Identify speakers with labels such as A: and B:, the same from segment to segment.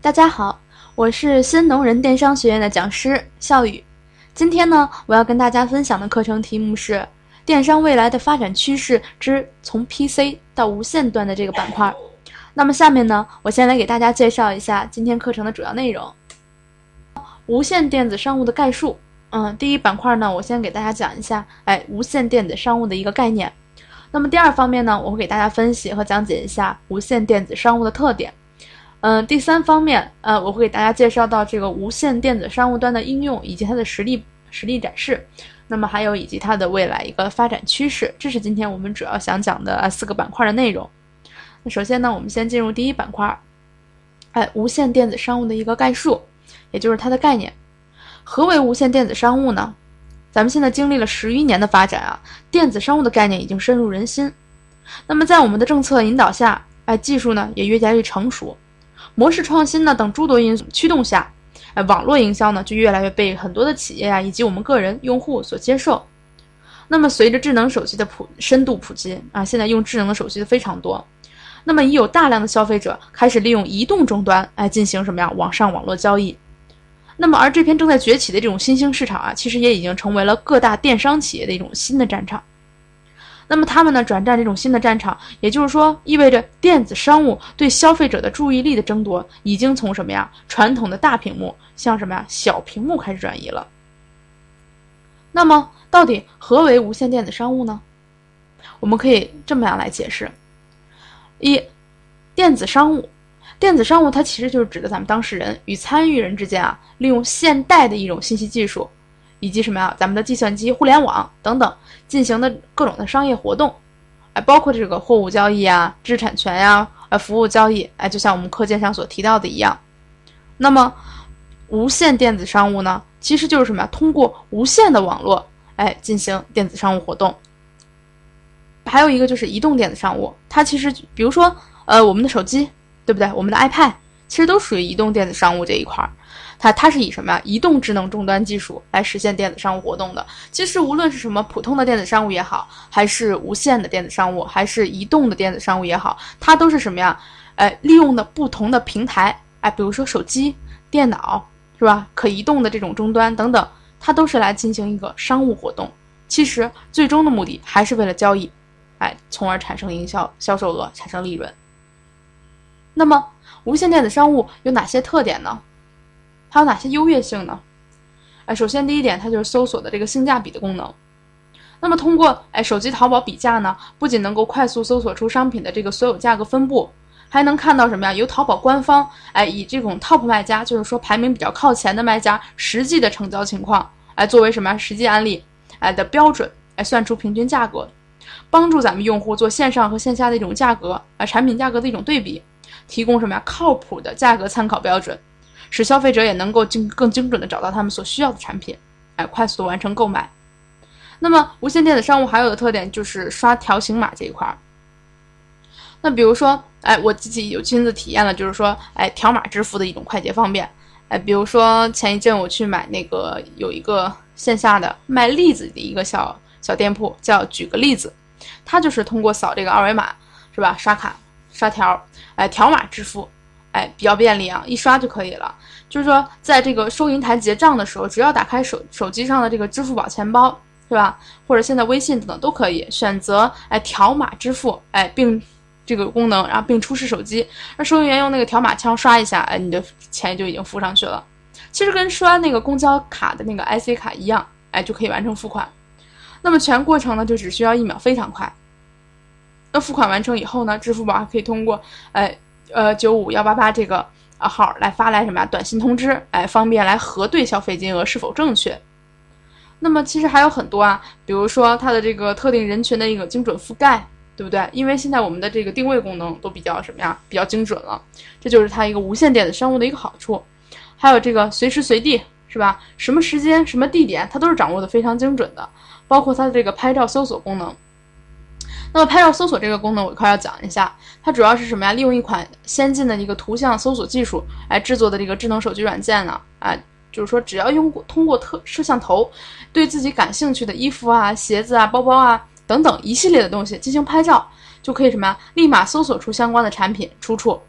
A: 大家好，我是新农人电商学院的讲师笑宇。今天呢，我要跟大家分享的课程题目是电商未来的发展趋势之从 PC 到无线端的这个板块。那么下面呢，我先来给大家介绍一下今天课程的主要内容。无线电子商务的概述。第一板块呢，我先给大家讲一下无线电子商务的一个概念。那么第二方面呢，我会给大家分析和讲解一下无线电子商务的特点。第三方面，我会给大家介绍到这个无线电子商务端的应用以及它的实例展示，那么还有以及它的未来一个发展趋势，这是今天我们主要想讲的4个板块的内容。那首先呢，我们先进入第一板块，无线电子商务的一个概述，也就是它的概念。何为无线电子商务呢？咱们现在经历了10余年的发展电子商务的概念已经深入人心。那么在我们的政策引导下，技术呢也越来越成熟。模式创新呢等诸多因素驱动下，网络营销呢就越来越被很多的企业以及我们个人用户所接受。那么随着智能手机的深度普及现在用智能的手机的非常多。那么已有大量的消费者开始利用移动终端进行什么呀网上网络交易。那么而这片正在崛起的这种新兴市场其实也已经成为了各大电商企业的一种新的战场。那么他们呢转战这种新的战场，也就是说意味着电子商务对消费者的注意力的争夺已经从什么呀传统的大屏幕向什么呀小屏幕开始转移了。那么到底何为无线电子商务呢？我们可以这么样来解释。电子商务它其实就是指的咱们当事人与参与人之间利用现代的一种信息技术以及什么呀咱们的计算机、互联网等等进行的各种的商业活动，包括这个货物交易知识产权服务交易，就像我们课件上所提到的一样。那么无线电子商务呢，其实就是什么呀？通过无线的网络进行电子商务活动。还有一个就是移动电子商务，它其实比如说我们的手机，对不对？我们的 iPad 其实都属于移动电子商务这一块。它是以什么呀？移动智能终端技术来实现电子商务活动的。其实无论是什么普通的电子商务也好，还是无线的电子商务，还是移动的电子商务也好，它都是什么呀？利用的不同的平台，比如说手机、电脑，是吧？可移动的这种终端等等，它都是来进行一个商务活动。其实最终的目的还是为了交易，从而产生营销、销售额，产生利润。那么无线电子商务有哪些特点呢？还有哪些优越性呢？首先第一点，它就是搜索的这个性价比的功能。那么通过手机淘宝比价呢，不仅能够快速搜索出商品的这个所有价格分布，还能看到什么呀？由淘宝官方以这种 top 卖家，就是说排名比较靠前的卖家实际的成交情况作为什么呀实际案例的标准算出平均价格，帮助咱们用户做线上和线下的一种价格产品价格的一种对比，提供什么呀靠谱的价格参考标准，使消费者也能够更精准的找到他们所需要的产品快速的完成购买。那么无线电子商务还有的特点就是刷条形码这一块。那比如说我自己有亲自体验了，就是说条码支付的一种快捷方便。比如说前一阵我去买那个有一个线下的卖栗子的一个小店铺，叫举个栗子，它就是通过扫这个二维码，是吧？刷卡刷条条码支付比较便利一刷就可以了。就是说在这个收银台结账的时候，只要打开手机上的这个支付宝钱包，是吧？或者现在微信等等都可以选择条码支付并这个功能，然后并出示手机，让收银员用那个条码枪刷一下你的钱就已经付上去了。其实跟刷那个公交卡的那个 IC 卡一样就可以完成付款。那么全过程呢就只需要1秒，非常快。那付款完成以后呢，支付宝还可以通过95188这个号来发来什么呀短信通知方便来核对消费金额是否正确。那么其实还有很多比如说它的这个特定人群的一个精准覆盖，对不对？因为现在我们的这个定位功能都比较什么呀比较精准了，这就是它一个无线电子商务的一个好处。还有这个随时随地，是吧？什么时间什么地点它都是掌握的非常精准的，包括它的这个拍照搜索功能。那么拍照搜索这个功能我一块要讲一下，它主要是什么呀？利用一款先进的一个图像搜索技术来制作的这个智能手机软件呢就是说只要通过摄像头对自己感兴趣的衣服鞋子包包等等一系列的东西进行拍照，就可以什么呀立马搜索出相关的产品出处。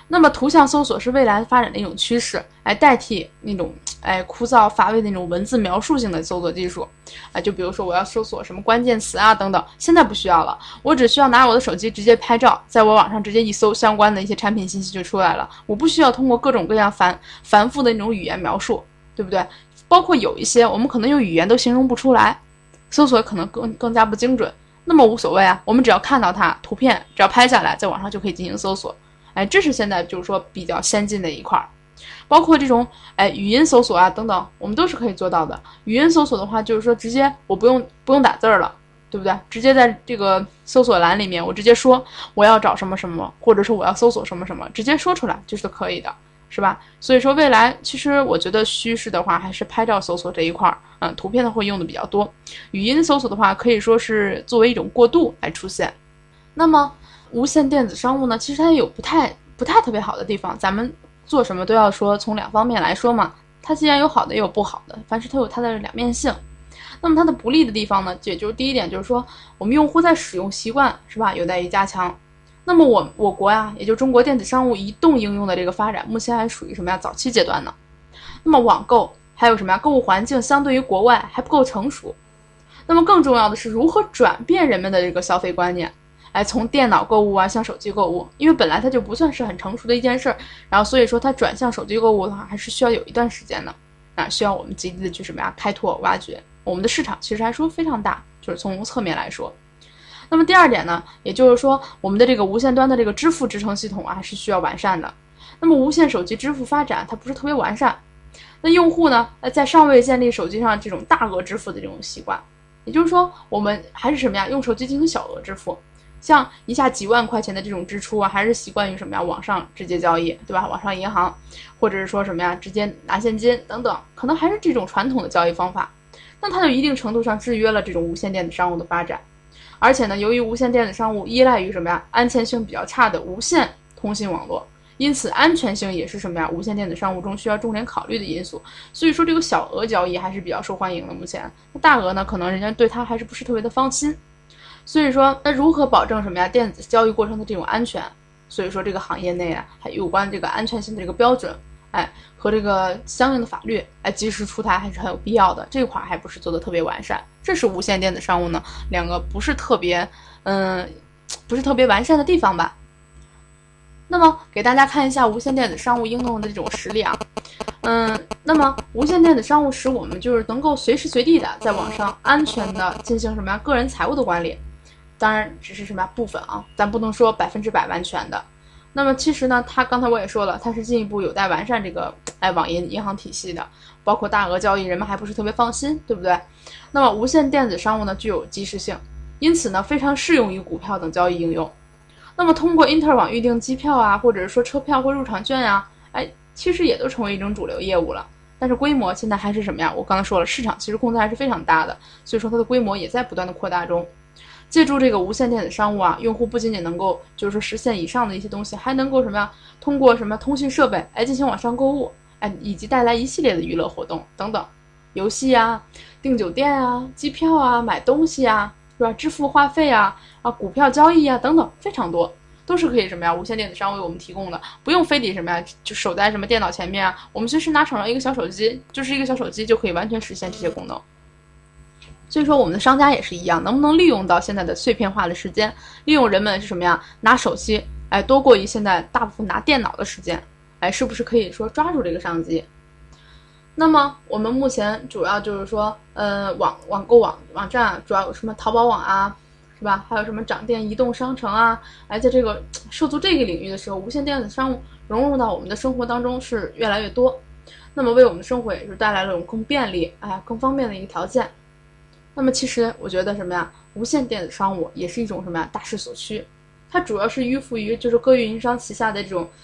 A: 那么图像搜索是未来发展的一种趋势，来代替那种枯燥乏味的那种文字描述性的搜索技术。就比如说我要搜索什么关键词啊等等，现在不需要了，我只需要拿我的手机直接拍照，在我网上直接一搜，相关的一些产品信息就出来了，我不需要通过各种各样繁复的那种语言描述，对不对？包括有一些我们可能用语言都形容不出来，搜索可能更加不精准，那么无所谓啊，我们只要看到它图片，只要拍下来，在网上就可以进行搜索。这是现在就是说比较先进的一块，包括这种语音搜索啊等等，我们都是可以做到的。语音搜索的话，就是说直接我不用打字了，对不对？直接在这个搜索栏里面，我直接说我要找什么什么，或者说我要搜索什么什么，直接说出来就是可以的，是吧？所以说未来其实我觉得趋势的话，还是拍照搜索这一块，图片的会用的比较多。语音搜索的话，可以说是作为一种过渡来出现。那么无线电子商务呢，其实它也有不太特别好的地方，咱们做什么都要说从两方面来说嘛，它既然有好的也有不好的，凡是它有它的两面性。那么它的不利的地方呢，也就是第一点，就是说我们用户在使用习惯是吧，有待于加强。那么我国呀，也就中国电子商务移动应用的这个发展，目前还属于什么呀早期阶段呢？那么网购还有什么呀购物环境相对于国外还不够成熟。那么更重要的是如何转变人们的这个消费观念。从电脑购物啊向手机购物，因为本来它就不算是很成熟的一件事，然后所以说它转向手机购物的话，还是需要有一段时间的，需要我们极力的去什么呀开拓挖掘，我们的市场其实还说非常大，就是从侧面来说。那么第二点呢，也就是说我们的这个无线端的这个支付支撑系统还是需要完善的。那么无线手机支付发展它不是特别完善，那用户呢在尚未建立手机上这种大额支付的这种习惯，也就是说我们还是什么呀用手机进行小额支付。像一下几万块钱的这种支出啊，还是习惯于什么呀？网上直接交易，对吧？网上银行，或者是说什么呀？直接拿现金等等，可能还是这种传统的交易方法。那它就一定程度上制约了这种无线电子商务的发展。而且呢，由于无线电子商务依赖于什么呀？安全性比较差的无线通信网络，因此安全性也是什么呀？无线电子商务中需要重点考虑的因素。所以说这个小额交易还是比较受欢迎的。目前，那大额呢，可能人家对它还是不是特别的放心。所以说那如何保证什么呀电子交易过程的这种安全，所以说这个行业内还有关这个安全性的这个标准和这个相应的法律及时出台还是很有必要的，这块还不是做的特别完善，这是无线电子商务呢两个不是特别完善的地方吧。那么给大家看一下无线电子商务应用的这种实例啊，那么无线电子商务使我们就是能够随时随地的在网上安全的进行什么呀个人财务的管理，当然只是什么部分啊，咱不能说100%完全的。那么其实呢，它刚才我也说了，它是进一步有待完善这个网银行体系的，包括大额交易人们还不是特别放心，对不对？那么无线电子商务呢具有即时性，因此呢非常适用于股票等交易应用。那么通过因特网预订机票啊，或者是说车票或入场券啊，其实也都成为一种主流业务了。但是规模现在还是什么呀？我刚才说了，市场其实空间还是非常大的，所以说它的规模也在不断的扩大中。借助这个无线电子商务啊，用户不仅仅能够就是说实现以上的一些东西，还能够什么呀？通过什么通讯设备进行网上购物，以及带来一系列的娱乐活动等等，游戏啊、订酒店啊、机票啊、买东西啊，是吧？支付话费啊、股票交易啊等等，非常多，都是可以什么呀？无线电子商务为我们提供的，不用非得什么呀？就守在什么电脑前面啊，我们随时拿手上一个小手机，就是一个小手机就可以完全实现这些功能。所以说我们的商家也是一样，能不能利用到现在的碎片化的时间，利用人们是什么呀？拿手机多过于现在大部分拿电脑的时间，是不是可以说抓住这个商机？那么我们目前主要就是说网购网站主要有什么淘宝网啊，是吧？还有什么掌电移动商城啊，在这个涉足这个领域的时候，无线电子商务融入到我们的生活当中是越来越多，那么为我们的生活也是带来了一种更便利更方便的一个条件。那么其实我觉得什么呀，无线电子商务也是一种什么呀大势所趋，它主要是依附于就是各运营商旗下的这种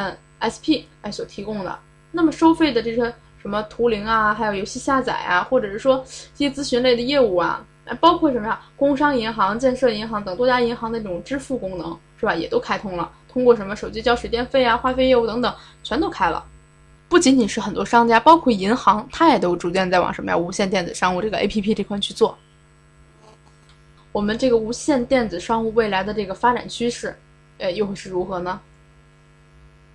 A: SP 所提供的。那么收费的这些什么图灵啊，还有游戏下载啊，或者是说这些咨询类的业务啊，包括什么呀工商银行、建设银行等多家银行的这种支付功能，是吧，也都开通了，通过什么手机交水电费啊、话费业务等等全都开了。不仅仅是很多商家，包括银行，它也都逐渐在往什么呀无线电子商务这个 APP 这块去做。我们这个无线电子商务未来的这个发展趋势又会是如何呢？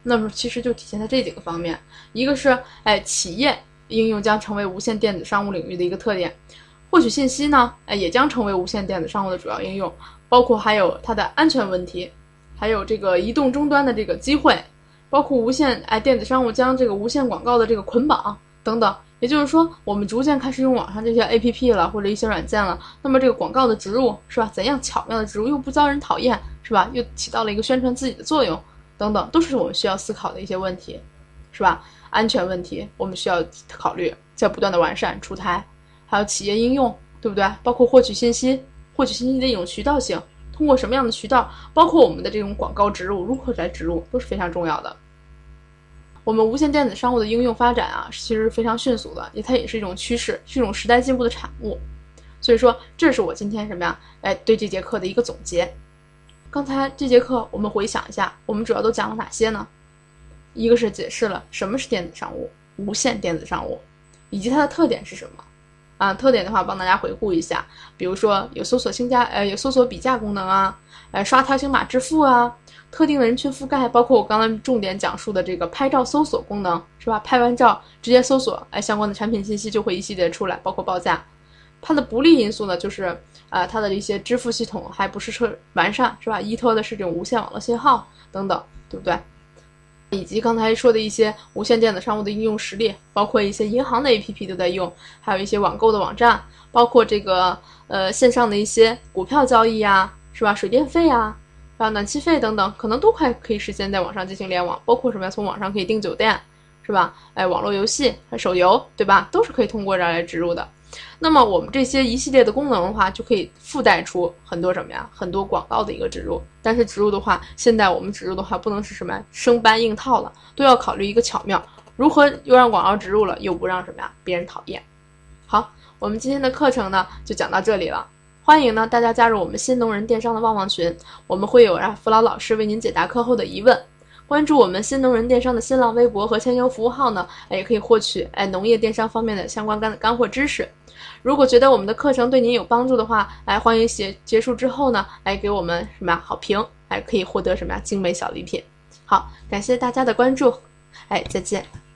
A: 那么其实就体现在这几个方面，一个是企业应用将成为无线电子商务领域的一个特点，获取信息呢也将成为无线电子商务的主要应用，包括还有它的安全问题，还有这个移动终端的这个机会，包括无线电子商务将这个无线广告的这个捆绑等等。也就是说，我们逐渐开始用网上这些 APP 了，或者一些软件了，那么这个广告的植入是吧？怎样巧妙的植入又不遭人讨厌是吧？又起到了一个宣传自己的作用等等，都是我们需要思考的一些问题是吧？安全问题我们需要考虑，在不断的完善出台，还有企业应用，对不对？包括获取信息的一种渠道性，通过什么样的渠道，包括我们的这种广告植入如何来植入，都是非常重要的。我们无线电子商务的应用发展其实是非常迅速的，它也是一种趋势，是一种时代进步的产物。所以说，这是我今天对这节课的一个总结。刚才这节课我们回想一下，我们主要都讲了哪些呢？一个是解释了什么是电子商务，无线电子商务，以及它的特点是什么。特点的话，帮大家回顾一下，比如说有搜索有搜索比价功能刷条形码支付特定的人群覆盖，包括我刚才重点讲述的这个拍照搜索功能，是吧？拍完照直接搜索，相关的产品信息就会一系列出来，包括报价。它的不利因素呢，就是它的一些支付系统还不是完善，是吧？依托的是这种无线网络信号等等，对不对？以及刚才说的一些无线电子商务的应用实例，包括一些银行的 APP 都在用，还有一些网购的网站，包括这个线上的一些股票交易是吧？水电费暖气费等等，可能都快可以实现在网上进行联网，包括什么从网上可以订酒店，是吧？网络游戏、手游，对吧？都是可以通过这儿来植入的。那么我们这些一系列的功能的话，就可以附带出很多很多广告的一个植入。但是植入的话，现在我们植入的话，不能是生搬硬套了，都要考虑一个巧妙，如何又让广告植入了，又不让别人讨厌。好，我们今天的课程呢就讲到这里了。欢迎呢大家加入我们新农人电商的旺旺群，我们会有扶老老师为您解答课后的疑问。关注我们新农人电商的新浪微博和千优服务号呢，也可以获取农业电商方面的相关干货知识。如果觉得我们的课程对您有帮助的话，欢迎结束之后呢，给我们好评，可以获得精美小礼品。好，感谢大家的关注，再见。